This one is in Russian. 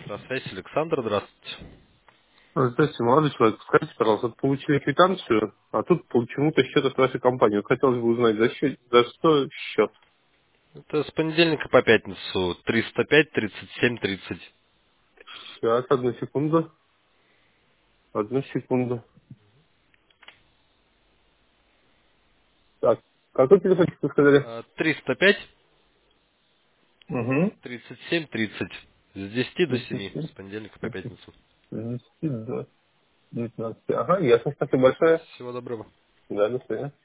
Здравствуйте, Александр, здравствуйте. Здравствуйте, молодой человек. Скажите, пожалуйста, вот получили квитанцию, а тут почему-то счет от вашей компании. Вот хотелось бы узнать, за что счет. Это с понедельника по пятницу 305 37 30. Сейчас, одну секунду. Одну секунду. Так, какой телефон вы сказали? 305 Угу. 37 30. С 10 до 7, 37, с понедельника по пятницу. 10 до 19. Ага, ясно. Спасибо большое. Всего доброго. Да, до свидания.